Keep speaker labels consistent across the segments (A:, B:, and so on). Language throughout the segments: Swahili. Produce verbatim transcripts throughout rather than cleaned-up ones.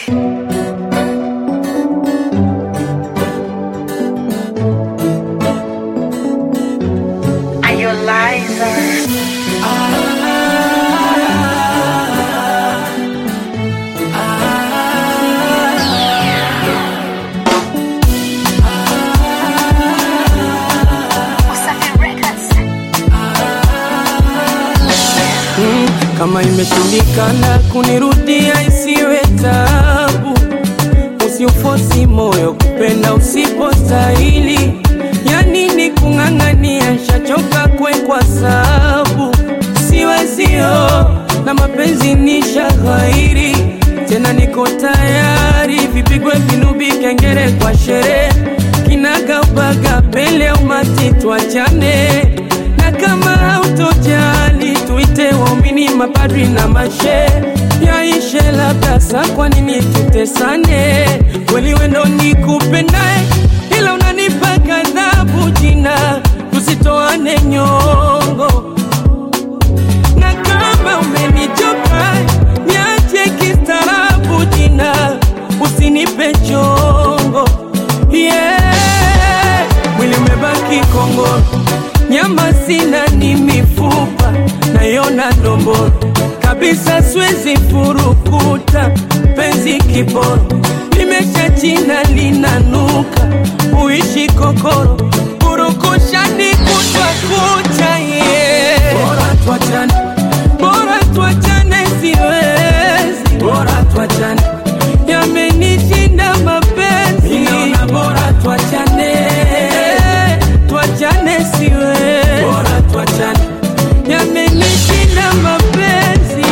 A: Kama imeshindikana kunirudia isiwe tabu, usiufosi moyo kupenda usipostahili. Ya nini kung'ang'ania, nishachoka kwe kwa sabu. Siwezio na mapenzi ni shaghairi, tena niko tayari vipigwe vinubi kengere kwa sherehe. Kinaga ubaga pele umati tuachane, na kama hautojali tuite waumini mapadri na mashe. Yaishe labda saa kwa nini tutesane, kweli wendo nikupendae ila unanipa ghadhabu jina, tusitoane nyongo. Na kama umenichoka niache kistaarabu jina, usinipe chongo. Yeah, mwili umebaki kongoro, nyama sina ni mifupa, nayona ndomboro kabisa, swezi furukuta. Penzi kiboro limesha china linanuka, uishi kokoro kurukusha ni kutwa kucha. Yeah, bora tuachane, bora tuachane, siwezi. Bora tuachane, yamenishinda mapenzi, ninaona bora tuachane. Tuachane siwezi, bora tuachane, yamenishinda mapenzi.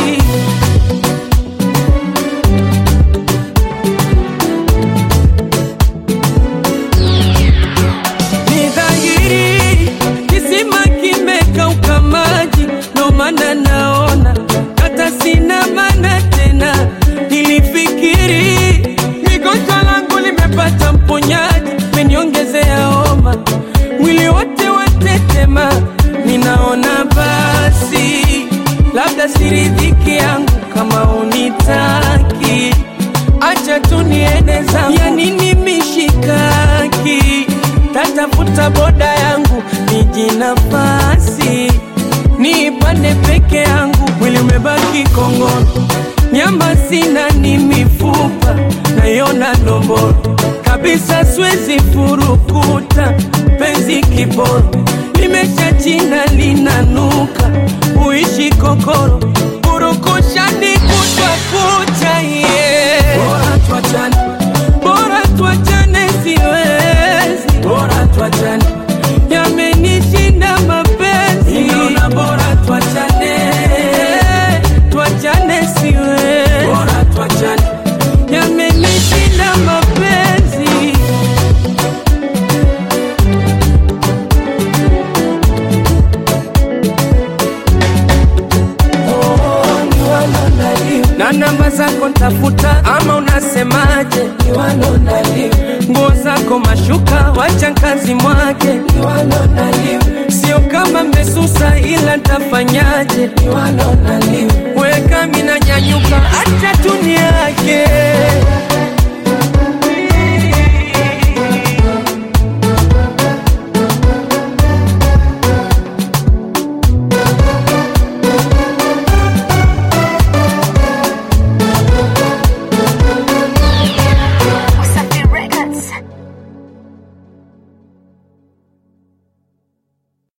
A: Ni dhahiri kisima kimekauka maji, ndo maana naona hata sina maana tena. Nilifikiri migonjwa langu limepata mponyaji, meniongezea homa, mwili wote watetema. Ninaona basi labda siridhiki yangu kama unitaki, acha tu niende zangu. Ya nini mishikaki, tatafuta boda yangu niji nafasi niipande peke yangu. Mwili umebaki kongoro, nyama sina ni mifupa, nayona ndomboro kabisa, swezi furukuta. Penzi kiboro limesha china linanuka, uishi kokoro kurukusha ni kutwa kucha. Yeah, bora tuachane, bora tuachane, siwezi. Bora tuachane, yamenishinda mapenzi, ninaona bora tuachane. Tuachane siwezi, bora tuachane, yamenishinda mapenzi. Na namba zako ntafuta ama unasemaje? Nguo zako mashuka wacha kazi mwake, sio kama mmesusa ila ntafanyaje? Weka mina nyanyuka